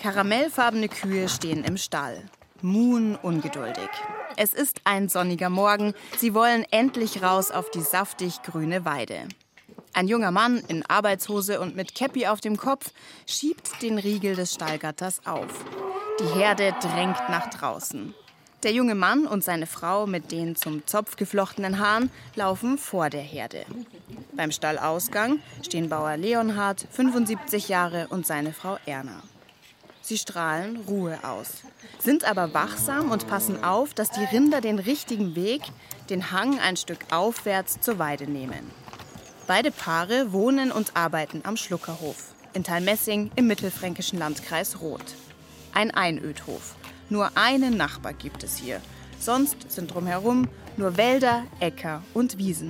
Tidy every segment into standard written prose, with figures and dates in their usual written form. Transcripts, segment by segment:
Karamellfarbene Kühe stehen im Stall. Muhen ungeduldig. Es ist ein sonniger Morgen. Sie wollen endlich raus auf die saftig grüne Weide. Ein junger Mann in Arbeitshose und mit Käppi auf dem Kopf schiebt den Riegel des Stallgatters auf. Die Herde drängt nach draußen. Der junge Mann und seine Frau mit den zum Zopf geflochtenen Haaren laufen vor der Herde. Beim Stallausgang stehen Bauer Leonhard, 75 Jahre, und seine Frau Erna. Sie strahlen Ruhe aus, sind aber wachsam und passen auf, dass die Rinder den richtigen Weg, den Hang ein Stück aufwärts zur Weide nehmen. Beide Paare wohnen und arbeiten am Schluckerhof in Thalmessing im mittelfränkischen Landkreis Roth. Ein Einödhof. Nur einen Nachbar gibt es hier. Sonst sind drumherum nur Wälder, Äcker und Wiesen.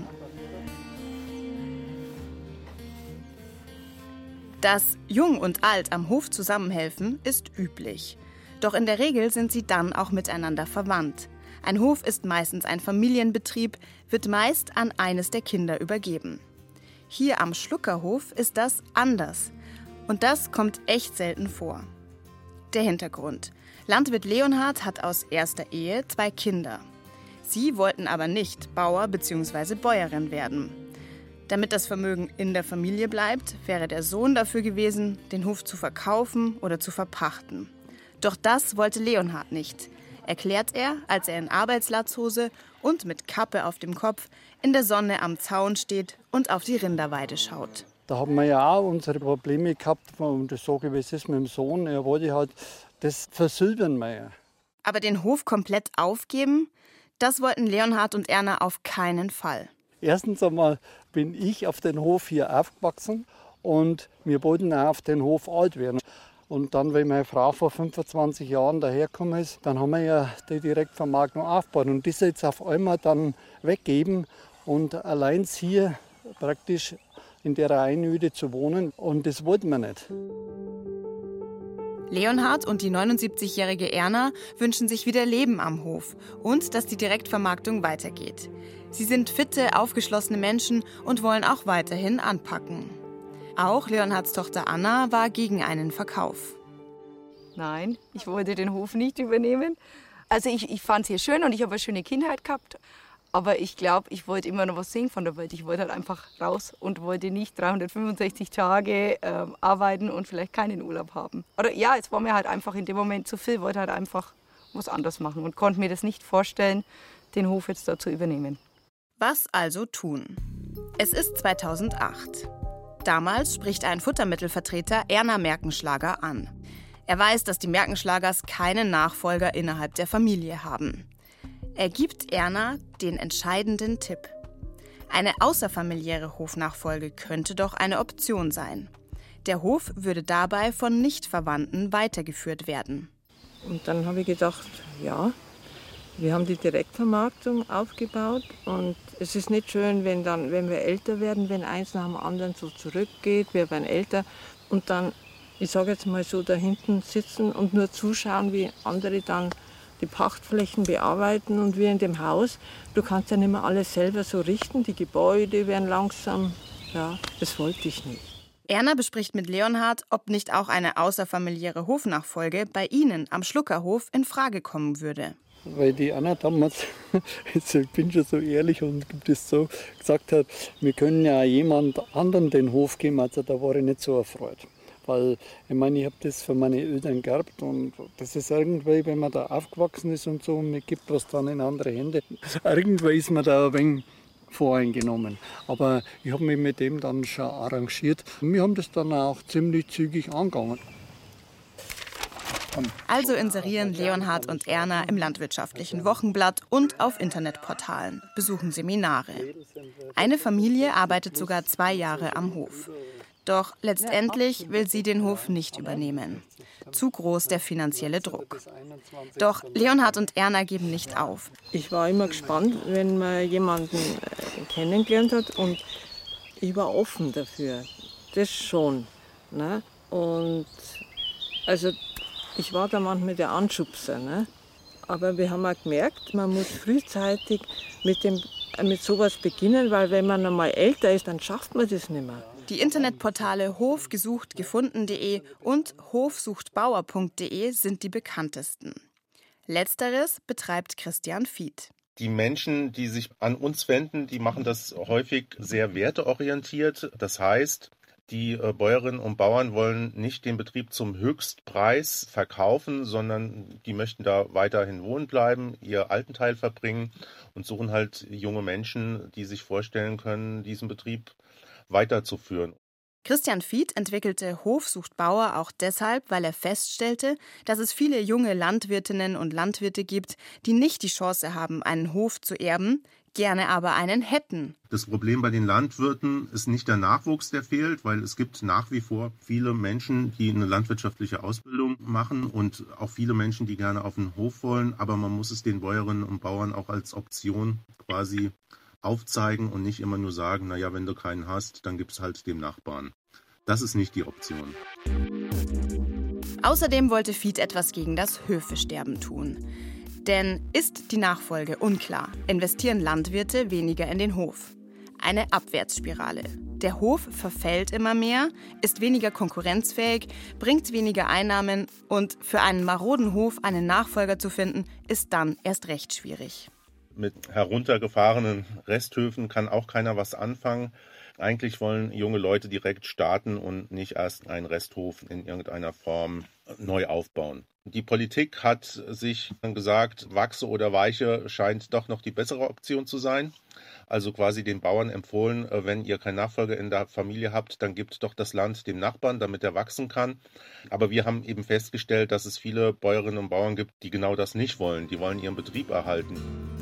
Dass Jung und Alt am Hof zusammenhelfen, ist üblich. Doch in der Regel sind sie dann auch miteinander verwandt. Ein Hof ist meistens ein Familienbetrieb, wird meist an eines der Kinder übergeben. Hier am Schluckerhof ist das anders. Und das kommt echt selten vor. Der Hintergrund. Landwirt Leonhard hat aus erster Ehe 2 Kinder. Sie wollten aber nicht Bauer bzw. Bäuerin werden. Damit das Vermögen in der Familie bleibt, wäre der Sohn dafür gewesen, den Hof zu verkaufen oder zu verpachten. Doch das wollte Leonhard nicht, erklärt er, als er in Arbeitslatzhose und mit Kappe auf dem Kopf in der Sonne am Zaun steht und auf die Rinderweide schaut. Da haben wir ja auch unsere Probleme gehabt, und das sage ich, wie es ist mit dem Sohn. Er wollte halt das versilbern wir. Aber den Hof komplett aufgeben, das wollten Leonhard und Erna auf keinen Fall. Erstens einmal bin ich auf den Hof hier aufgewachsen und wir wollten auch auf den Hof alt werden. Und dann, wenn meine Frau vor 25 Jahren dahergekommen ist, dann haben wir ja die Direktvermarktung aufgebaut. Und das jetzt auf einmal dann weggeben und allein hier praktisch in der Einöde zu wohnen. Und das wollten wir nicht. Leonhard und die 79-jährige Erna wünschen sich wieder Leben am Hof und dass die Direktvermarktung weitergeht. Sie sind fitte, aufgeschlossene Menschen und wollen auch weiterhin anpacken. Auch Leonhards Tochter Anna war gegen einen Verkauf. Nein, ich wollte den Hof nicht übernehmen. Also ich fand es hier schön und ich habe eine schöne Kindheit gehabt. Aber ich glaube, ich wollte immer noch was sehen von der Welt. Ich wollte halt einfach raus und wollte nicht 365 Tage arbeiten und vielleicht keinen Urlaub haben. Oder ja, es war mir halt einfach in dem Moment zu viel. Ich wollte halt einfach was anderes machen und konnte mir das nicht vorstellen, den Hof jetzt da zu übernehmen. Was also tun? Es ist 2008. Damals spricht ein Futtermittelvertreter Erna Merkenschlager an. Er weiß, dass die Merkenschlagers keinen Nachfolger innerhalb der Familie haben. Er gibt Erna den entscheidenden Tipp. Eine außerfamiliäre Hofnachfolge könnte doch eine Option sein. Der Hof würde dabei von Nichtverwandten weitergeführt werden. Und dann habe ich gedacht, ja, wir haben die Direktvermarktung aufgebaut und es ist nicht schön, wenn wir älter werden, wenn eins nach dem anderen so zurückgeht, wir werden älter und dann, ich sage jetzt mal so, da hinten sitzen und nur zuschauen, wie andere dann die Pachtflächen bearbeiten und wir in dem Haus, du kannst ja nicht mehr alles selber so richten, die Gebäude werden langsam, ja, das wollte ich nicht. Erna bespricht mit Leonhard, ob nicht auch eine außerfamiliäre Hofnachfolge bei ihnen am Schluckerhof in Frage kommen würde. Weil die Anna damals, ich bin schon so ehrlich und das so gesagt hat, wir können ja jemand anderen den Hof geben, also da war ich nicht so erfreut. Weil ich meine, ich habe das für meine Eltern geerbt und das ist irgendwie, wenn man da aufgewachsen ist und so, und man gibt was dann in andere Hände, irgendwie ist man da ein wenig voreingenommen. Aber ich habe mich mit dem dann schon arrangiert. Wir haben das dann auch ziemlich zügig angegangen. Also inserieren Leonhard und Erna im Landwirtschaftlichen Wochenblatt und auf Internetportalen, besuchen Seminare. Eine Familie arbeitet sogar 2 Jahre am Hof. Doch letztendlich will sie den Hof nicht übernehmen. Zu groß der finanzielle Druck. Doch Leonhard und Erna geben nicht auf. Ich war immer gespannt, wenn man jemanden kennengelernt hat und ich war offen dafür. Das schon. Ne? Und also ich war da manchmal der Anschubser. Ne? Aber wir haben auch gemerkt, man muss frühzeitig mit sowas beginnen, weil wenn man einmal älter ist, dann schafft man das nicht mehr. Die Internetportale hofgesuchtgefunden.de und hofsuchtbauer.de sind die bekanntesten. Letzteres betreibt Christian Fied. Die Menschen, die sich an uns wenden, die machen das häufig sehr werteorientiert. Das heißt, die Bäuerinnen und Bauern wollen nicht den Betrieb zum Höchstpreis verkaufen, sondern die möchten da weiterhin wohnen bleiben, ihr Altenteil verbringen und suchen halt junge Menschen, die sich vorstellen können, diesen Betrieb weiterzuführen. Christian Fied entwickelte Hof sucht Bauer auch deshalb, weil er feststellte, dass es viele junge Landwirtinnen und Landwirte gibt, die nicht die Chance haben, einen Hof zu erben, gerne aber einen hätten. Das Problem bei den Landwirten ist nicht der Nachwuchs, der fehlt, weil es gibt nach wie vor viele Menschen, die eine landwirtschaftliche Ausbildung machen und auch viele Menschen, die gerne auf den Hof wollen, aber man muss es den Bäuerinnen und Bauern auch als Option quasi aufzeigen und nicht immer nur sagen, naja, wenn du keinen hast, dann gib's halt dem Nachbarn. Das ist nicht die Option. Außerdem wollte Fied etwas gegen das Höfesterben tun. Denn ist die Nachfolge unklar, investieren Landwirte weniger in den Hof. Eine Abwärtsspirale. Der Hof verfällt immer mehr, ist weniger konkurrenzfähig, bringt weniger Einnahmen und für einen maroden Hof einen Nachfolger zu finden, ist dann erst recht schwierig. Mit heruntergefahrenen Resthöfen kann auch keiner was anfangen. Eigentlich wollen junge Leute direkt starten und nicht erst einen Resthof in irgendeiner Form neu aufbauen. Die Politik hat sich dann gesagt, Wachse oder Weiche scheint doch noch die bessere Option zu sein. Also quasi den Bauern empfohlen, wenn ihr keinen Nachfolger in der Familie habt, dann gebt doch das Land dem Nachbarn, damit er wachsen kann. Aber wir haben eben festgestellt, dass es viele Bäuerinnen und Bauern gibt, die genau das nicht wollen. Die wollen ihren Betrieb erhalten.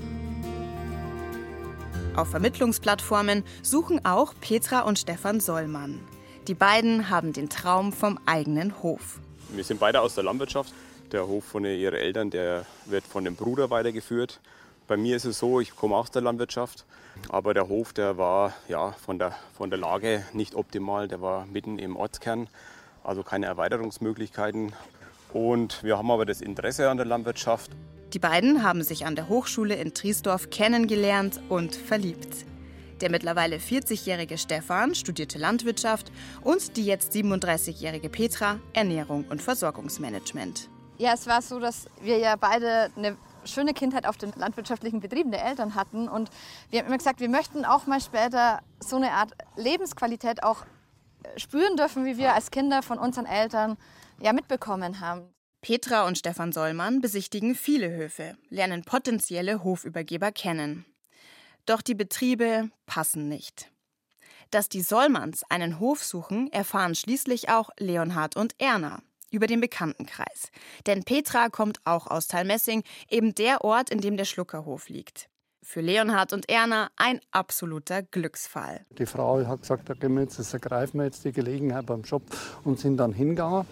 Auf Vermittlungsplattformen suchen auch Petra und Stefan Sollmann. Die beiden haben den Traum vom eigenen Hof. Wir sind beide aus der Landwirtschaft. Der Hof von ihren Eltern, der wird von dem Bruder weitergeführt. Bei mir ist es so, ich komme aus der Landwirtschaft, aber der Hof, der war von der Lage nicht optimal. Der war mitten im Ortskern, also keine Erweiterungsmöglichkeiten. Und wir haben aber das Interesse an der Landwirtschaft. Die beiden haben sich an der Hochschule in Triesdorf kennengelernt und verliebt. Der mittlerweile 40-jährige Stefan studierte Landwirtschaft und die jetzt 37-jährige Petra Ernährung und Versorgungsmanagement. Ja, es war so, dass wir ja beide eine schöne Kindheit auf den landwirtschaftlichen Betrieben der Eltern hatten. Und wir haben immer gesagt, wir möchten auch mal später so eine Art Lebensqualität auch spüren dürfen, wie wir als Kinder von unseren Eltern mitbekommen haben. Petra und Stefan Sollmann besichtigen viele Höfe, lernen potenzielle Hofübergeber kennen. Doch die Betriebe passen nicht. Dass die Sollmanns einen Hof suchen, erfahren schließlich auch Leonhard und Erna über den Bekanntenkreis. Denn Petra kommt auch aus Thalmessing, eben der Ort, in dem der Schluckerhof liegt. Für Leonhard und Erna ein absoluter Glücksfall. Die Frau hat gesagt, da gehen wir jetzt, das ergreifen wir jetzt die Gelegenheit beim Job und sind dann hingegangen.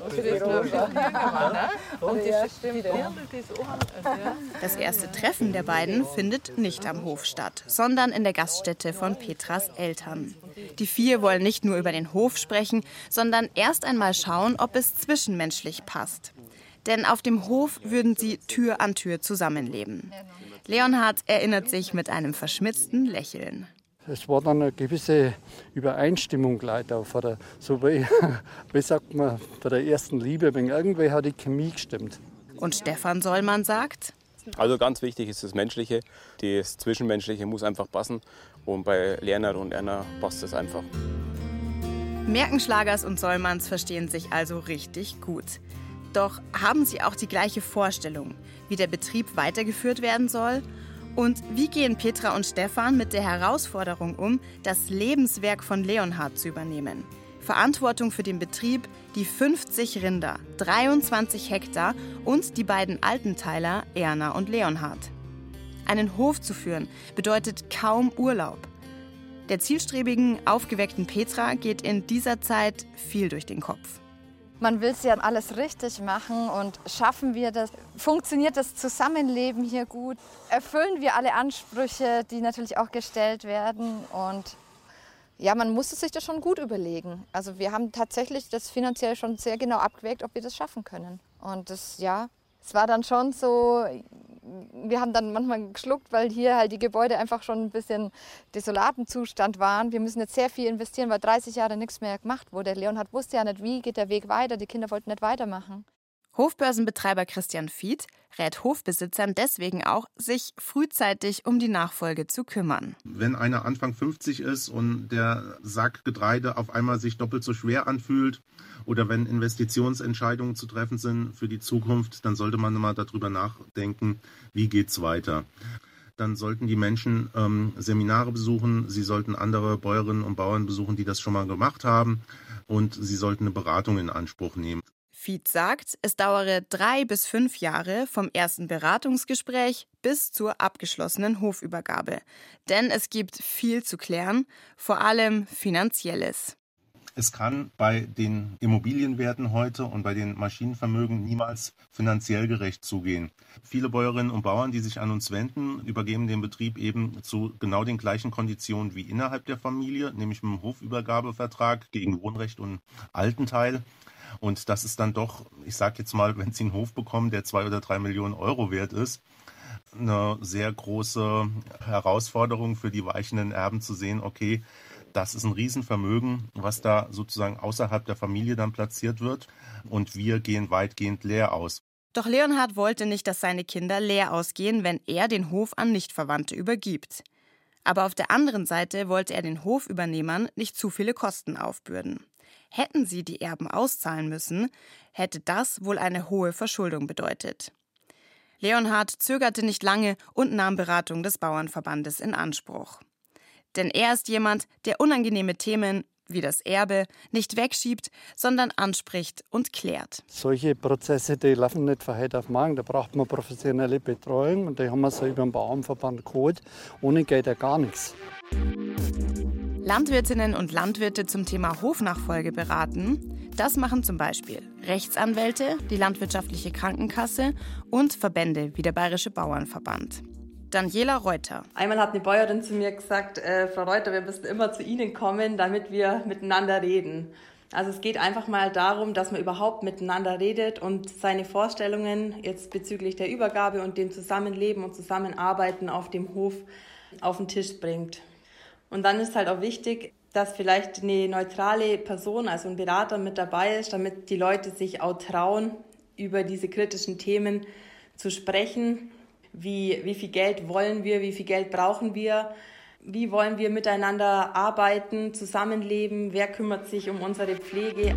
Das erste Treffen der beiden findet nicht am Hof statt, sondern in der Gaststätte von Petras Eltern. Die vier wollen nicht nur über den Hof sprechen, sondern erst einmal schauen, ob es zwischenmenschlich passt. Denn auf dem Hof würden sie Tür an Tür zusammenleben. Leonhard erinnert sich mit einem verschmitzten Lächeln. Es war dann eine gewisse Übereinstimmung gleich da, so wie sagt man, bei der ersten Liebe, wenn irgendwie hat die Chemie gestimmt. Und Stefan Sollmann sagt: Also ganz wichtig ist das Menschliche, das Zwischenmenschliche muss einfach passen und bei Leonhard und Erna passt es einfach. Merkenschlagers und Sollmanns verstehen sich also richtig gut. Doch haben sie auch die gleiche Vorstellung, wie der Betrieb weitergeführt werden soll? Und wie gehen Petra und Stefan mit der Herausforderung um, das Lebenswerk von Leonhard zu übernehmen? Verantwortung für den Betrieb, die 50 Rinder, 23 Hektar und die beiden Altenteiler Erna und Leonhard. Einen Hof zu führen bedeutet kaum Urlaub. Der zielstrebigen, aufgeweckten Petra geht in dieser Zeit viel durch den Kopf. Man will es ja alles richtig machen und schaffen wir das? Funktioniert das Zusammenleben hier gut? Erfüllen wir alle Ansprüche, die natürlich auch gestellt werden? Und ja, man muss es sich das schon gut überlegen. Also wir haben tatsächlich das finanziell schon sehr genau abgewägt, ob wir das schaffen können. Und das, es war dann schon so, wir haben dann manchmal geschluckt, weil hier halt die Gebäude einfach schon ein bisschen desolaten Zustand waren. Wir müssen jetzt sehr viel investieren, weil 30 Jahre nichts mehr gemacht wurde. Leonhard wusste ja nicht, wie geht der Weg weiter. Die Kinder wollten nicht weitermachen. Hofbörsenbetreiber Christian Fied rät Hofbesitzern deswegen auch, sich frühzeitig um die Nachfolge zu kümmern. Wenn einer Anfang 50 ist und der Sack Getreide auf einmal sich doppelt so schwer anfühlt oder wenn Investitionsentscheidungen zu treffen sind für die Zukunft, dann sollte man mal darüber nachdenken, wie geht's weiter. Dann sollten die Menschen Seminare besuchen, sie sollten andere Bäuerinnen und Bauern besuchen, die das schon mal gemacht haben, und sie sollten eine Beratung in Anspruch nehmen. Fied sagt, es dauere 3 bis 5 Jahre vom ersten Beratungsgespräch bis zur abgeschlossenen Hofübergabe. Denn es gibt viel zu klären, vor allem Finanzielles. Es kann bei den Immobilienwerten heute und bei den Maschinenvermögen niemals finanziell gerecht zugehen. Viele Bäuerinnen und Bauern, die sich an uns wenden, übergeben den Betrieb eben zu genau den gleichen Konditionen wie innerhalb der Familie, nämlich mit einem Hofübergabevertrag gegen Wohnrecht und Altenteil. Und das ist dann doch, ich sage jetzt mal, wenn Sie einen Hof bekommen, der 2 oder 3 Millionen Euro wert ist, eine sehr große Herausforderung für die weichenden Erben zu sehen, okay, das ist ein Riesenvermögen, was da sozusagen außerhalb der Familie dann platziert wird, und wir gehen weitgehend leer aus. Doch Leonhard wollte nicht, dass seine Kinder leer ausgehen, wenn er den Hof an Nichtverwandte übergibt. Aber auf der anderen Seite wollte er den Hofübernehmern nicht zu viele Kosten aufbürden. Hätten sie die Erben auszahlen müssen, hätte das wohl eine hohe Verschuldung bedeutet. Leonhard zögerte nicht lange und nahm Beratung des Bauernverbandes in Anspruch. Denn er ist jemand, der unangenehme Themen wie das Erbe nicht wegschiebt, sondern anspricht und klärt. Solche Prozesse, die laufen nicht von heute auf morgen. Da braucht man professionelle Betreuung, und die haben wir so über den Bauernverband geholt. Ohne geht ja gar nichts. Landwirtinnen und Landwirte zum Thema Hofnachfolge beraten. Das machen zum Beispiel Rechtsanwälte, die Landwirtschaftliche Krankenkasse und Verbände wie der Bayerische Bauernverband. Daniela Reuter. Einmal hat eine Bäuerin zu mir gesagt, Frau Reuter, wir müssen immer zu Ihnen kommen, damit wir miteinander reden. Also es geht einfach mal darum, dass man überhaupt miteinander redet und seine Vorstellungen jetzt bezüglich der Übergabe und dem Zusammenleben und Zusammenarbeiten auf dem Hof auf den Tisch bringt. Und dann ist halt auch wichtig, dass vielleicht eine neutrale Person, also ein Berater mit dabei ist, damit die Leute sich auch trauen, über diese kritischen Themen zu sprechen. Wie viel Geld wollen wir, wie viel Geld brauchen wir, wie wollen wir miteinander arbeiten, zusammenleben, wer kümmert sich um unsere Pflege.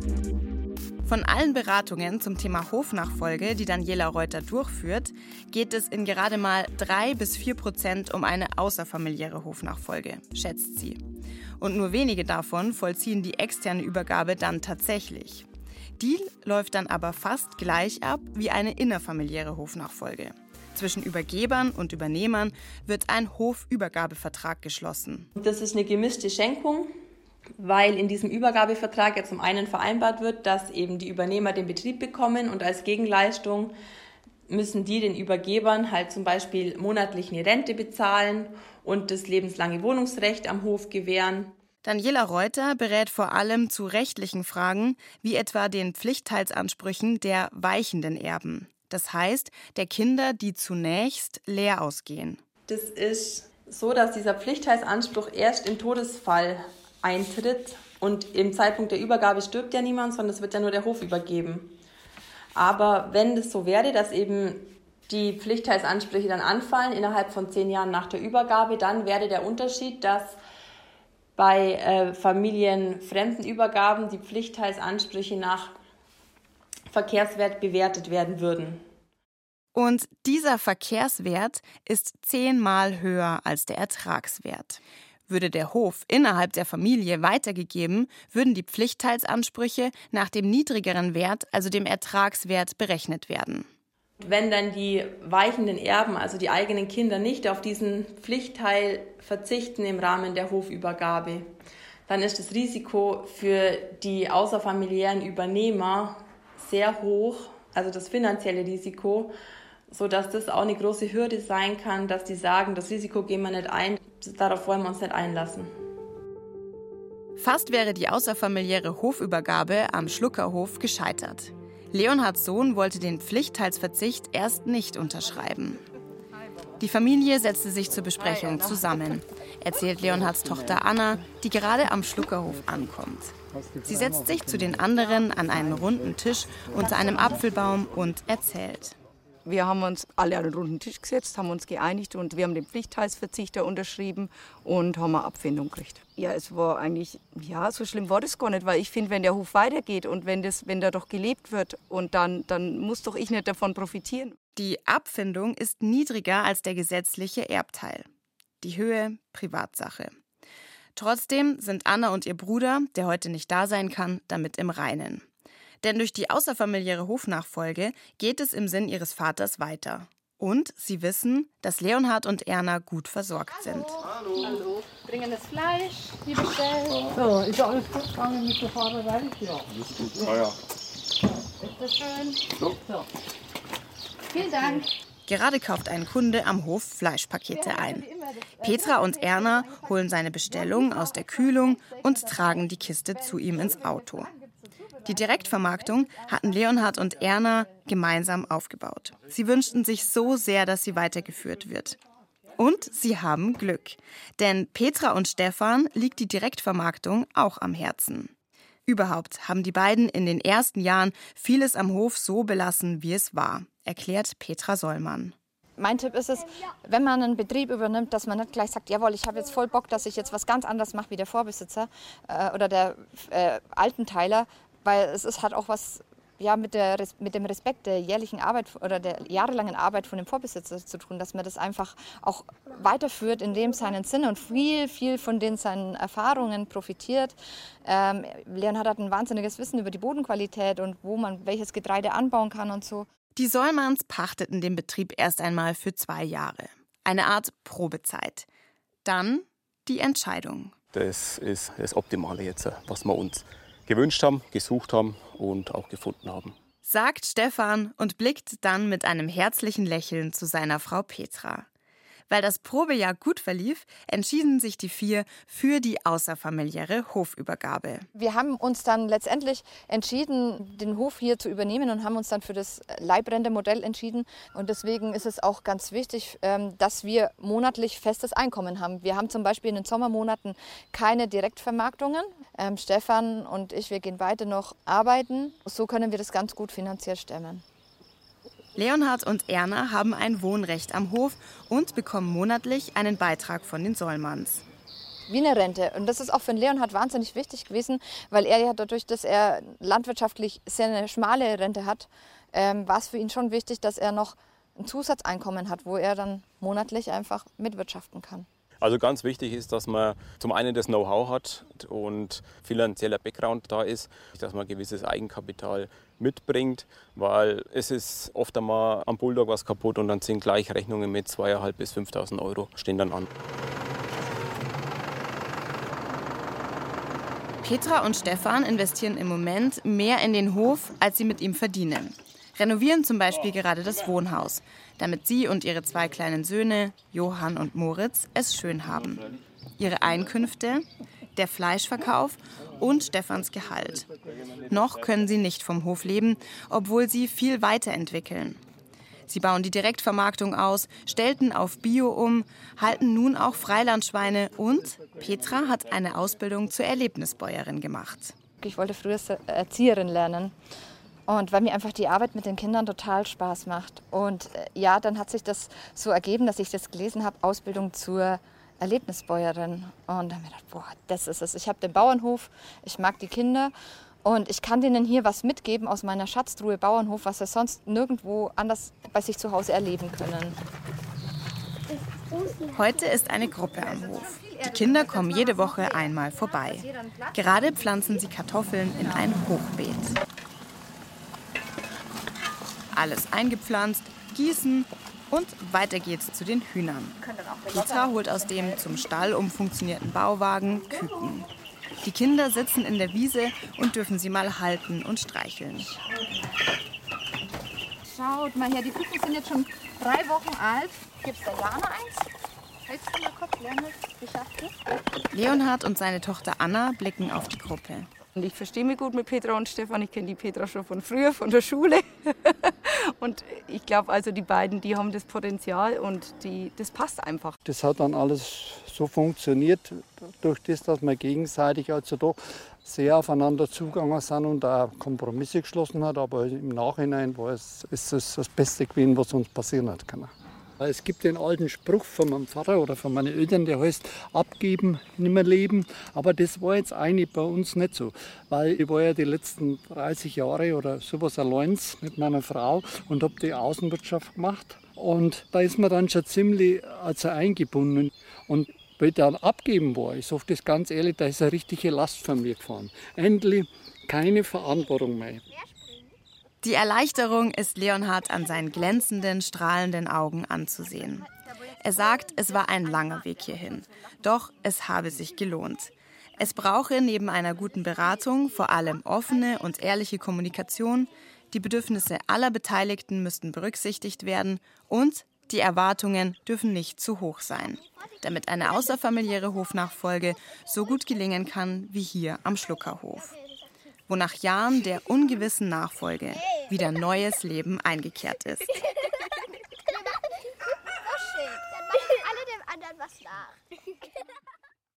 Von allen Beratungen zum Thema Hofnachfolge, die Daniela Reuter durchführt, geht es in gerade mal 3-4% um eine außerfamiliäre Hofnachfolge, schätzt sie. Und nur wenige davon vollziehen die externe Übergabe dann tatsächlich. Die läuft dann aber fast gleich ab wie eine innerfamiliäre Hofnachfolge. Zwischen Übergebern und Übernehmern wird ein Hofübergabevertrag geschlossen. Das ist eine gemischte Schenkung, weil in diesem Übergabevertrag ja zum einen vereinbart wird, dass eben die Übernehmer den Betrieb bekommen, und als Gegenleistung müssen die den Übergebern halt zum Beispiel monatlich eine Rente bezahlen und das lebenslange Wohnungsrecht am Hof gewähren. Daniela Reuter berät vor allem zu rechtlichen Fragen, wie etwa den Pflichtteilsansprüchen der weichenden Erben. Das heißt, der Kinder, die zunächst leer ausgehen. Das ist so, dass dieser Pflichtteilsanspruch erst im Todesfall eintritt, und im Zeitpunkt der Übergabe stirbt ja niemand, sondern es wird ja nur der Hof übergeben. Aber wenn es so wäre, dass eben die Pflichtteilsansprüche dann anfallen innerhalb von 10 Jahren nach der Übergabe, dann wäre der Unterschied, dass bei familienfremden Übergaben die Pflichtteilsansprüche nach Verkehrswert bewertet werden würden. Und dieser Verkehrswert ist 10-mal höher als der Ertragswert. Würde der Hof innerhalb der Familie weitergegeben, würden die Pflichtteilsansprüche nach dem niedrigeren Wert, also dem Ertragswert, berechnet werden. Wenn dann die weichenden Erben, also die eigenen Kinder, nicht auf diesen Pflichtteil verzichten im Rahmen der Hofübergabe, dann ist das Risiko für die außerfamiliären Übernehmer sehr hoch, also das finanzielle Risiko, sodass das auch eine große Hürde sein kann, dass die sagen, das Risiko gehen wir nicht ein, darauf wollen wir uns nicht einlassen. Fast wäre die außerfamiliäre Hofübergabe am Schluckerhof gescheitert. Leonhards Sohn wollte den Pflichtteilsverzicht erst nicht unterschreiben. Die Familie setzte sich zur Besprechung zusammen, erzählt Leonhards Tochter Anna, die gerade am Schluckerhof ankommt. Sie setzt sich zu den anderen an einen runden Tisch unter einem Apfelbaum und erzählt. Wir haben uns alle an den runden Tisch gesetzt, haben uns geeinigt und wir haben den Pflichtteilsverzicht unterschrieben und haben eine Abfindung gekriegt. Ja, es war eigentlich, ja, so schlimm war das gar nicht, weil ich finde, wenn der Hof weitergeht und wenn da doch gelebt wird und dann muss doch ich nicht davon profitieren. Die Abfindung ist niedriger als der gesetzliche Erbteil. Die Höhe Privatsache. Trotzdem sind Anna und ihr Bruder, der heute nicht da sein kann, damit im Reinen. Denn durch die außerfamiliäre Hofnachfolge geht es im Sinn ihres Vaters weiter. Und sie wissen, dass Leonhard und Erna gut versorgt sind. Hallo. Hallo. Bringen das Fleisch, wie bestellt. So, ist alles gut gegangen mit der Fahrerei? Ja. Alles gut. Ja, ja. Bitte schön. So. Vielen Dank. Gerade kauft ein Kunde am Hof Fleischpakete ein. Petra und Erna holen seine Bestellung aus der Kühlung und tragen die Kiste zu ihm ins Auto. Die Direktvermarktung hatten Leonhard und Erna gemeinsam aufgebaut. Sie wünschten sich so sehr, dass sie weitergeführt wird. Und sie haben Glück. Denn Petra und Stefan liegt die Direktvermarktung auch am Herzen. Überhaupt haben die beiden in den ersten Jahren vieles am Hof so belassen, wie es war, erklärt Petra Sollmann. Mein Tipp ist es, wenn man einen Betrieb übernimmt, dass man nicht gleich sagt, jawohl, ich habe jetzt voll Bock, dass ich jetzt was ganz anderes mache wie der Vorbesitzer oder der Altenteiler, weil es hat auch was mit dem Respekt der jährlichen Arbeit oder der jahrelangen Arbeit von dem Vorbesitzer zu tun, dass man das einfach auch weiterführt in dem seinen Sinne und viel von seinen Erfahrungen profitiert. Leonhard hat ein wahnsinniges Wissen über die Bodenqualität und wo man welches Getreide anbauen kann und so. Die Sollmanns pachteten den Betrieb erst einmal für 2 Jahre. Eine Art Probezeit. Dann die Entscheidung. Das ist das Optimale jetzt, was wir uns gewünscht haben, gesucht haben und auch gefunden haben. Sagt Stefan und blickt dann mit einem herzlichen Lächeln zu seiner Frau Petra. Weil das Probejahr gut verlief, entschieden sich die 4 für die außerfamiliäre Hofübergabe. Wir haben uns dann letztendlich entschieden, den Hof hier zu übernehmen und haben uns dann für das Leibrente-Modell entschieden. Und deswegen ist es auch ganz wichtig, dass wir monatlich festes Einkommen haben. Wir haben zum Beispiel in den Sommermonaten keine Direktvermarktungen. Stefan und ich, wir gehen beide noch arbeiten. So können wir das ganz gut finanziell stemmen. Leonhard und Erna haben ein Wohnrecht am Hof und bekommen monatlich einen Beitrag von den Sollmanns. Wie eine Rente. Und das ist auch für den Leonhard wahnsinnig wichtig gewesen, weil er ja dadurch, dass er landwirtschaftlich sehr eine schmale Rente hat, war es für ihn schon wichtig, dass er noch ein Zusatzeinkommen hat, wo er dann monatlich einfach mitwirtschaften kann. Also ganz wichtig ist, dass man zum einen das Know-how hat und finanzieller Background da ist, dass man ein gewisses Eigenkapital mitbringt, weil es ist oft einmal am Bulldog was kaputt und dann sind gleich Rechnungen mit 2.500 bis 5.000 Euro stehen dann an. Petra und Stefan investieren im Moment mehr in den Hof, als sie mit ihm verdienen. Renovieren zum Beispiel gerade das Wohnhaus, damit sie und ihre 2 kleinen Söhne, Johann und Moritz, es schön haben. Ihre Einkünfte, der Fleischverkauf und Stefans Gehalt. Noch können sie nicht vom Hof leben, obwohl sie viel weiterentwickeln. Sie bauen die Direktvermarktung aus, stellten auf Bio um, halten nun auch Freilandschweine und Petra hat eine Ausbildung zur Erlebnisbäuerin gemacht. Ich wollte früher Erzieherin lernen. Und weil mir einfach die Arbeit mit den Kindern total Spaß macht. Und ja, dann hat sich das so ergeben, dass ich das gelesen habe, Ausbildung zur Erlebnisbäuerin. Und dann habe ich gedacht, boah, das ist es. Ich habe den Bauernhof, ich mag die Kinder und ich kann denen hier was mitgeben aus meiner Schatztruhe Bauernhof, was sie sonst nirgendwo anders bei sich zu Hause erleben können. Heute ist eine Gruppe am Hof. Die Kinder kommen jede Woche einmal vorbei. Gerade pflanzen sie Kartoffeln in ein Hochbeet. Alles eingepflanzt, gießen und weiter geht's zu den Hühnern. Petra holt aus dem zum Stall umfunktionierten Bauwagen Küken. Die Kinder sitzen in der Wiese und dürfen sie mal halten und streicheln. Schaut mal her, die Küken sind jetzt schon 3 Wochen alt. Gibt's der Jana eins? Hältst du mal kurz, Leonhard? Wie schafft du? Leonhard und seine Tochter Anna blicken auf die Gruppe. Und ich verstehe mich gut mit Petra und Stefan. Ich kenne die Petra schon von früher, von der Schule. Und ich glaube, also die beiden, die haben das Potenzial und das passt einfach. Das hat dann alles so funktioniert, durch das, dass wir gegenseitig also doch sehr aufeinander zugegangen sind und auch Kompromisse geschlossen hat. Aber im Nachhinein ist es das Beste gewesen, was uns passieren hat können. Es gibt den alten Spruch von meinem Vater oder von meinen Eltern, der heißt, abgeben, nimmer leben. Aber das war jetzt eigentlich bei uns nicht so. Weil ich war ja die letzten 30 Jahre oder sowas allein mit meiner Frau und habe die Außenwirtschaft gemacht. Und da ist man dann schon ziemlich eingebunden. Und weil ich dann abgeben war, ich sage das ganz ehrlich, da ist eine richtige Last von mir gefahren. Endlich keine Verantwortung mehr. Die Erleichterung ist Leonhard an seinen glänzenden, strahlenden Augen anzusehen. Er sagt, es war ein langer Weg hierhin. Doch es habe sich gelohnt. Es brauche neben einer guten Beratung vor allem offene und ehrliche Kommunikation. Die Bedürfnisse aller Beteiligten müssten berücksichtigt werden und die Erwartungen dürfen nicht zu hoch sein, damit eine außerfamiliäre Hofnachfolge so gut gelingen kann wie hier am Schluckerhof, wo nach Jahren der ungewissen Nachfolge wieder neues Leben eingekehrt ist. Wir machen das so schön, dann machen alle dem anderen was nach.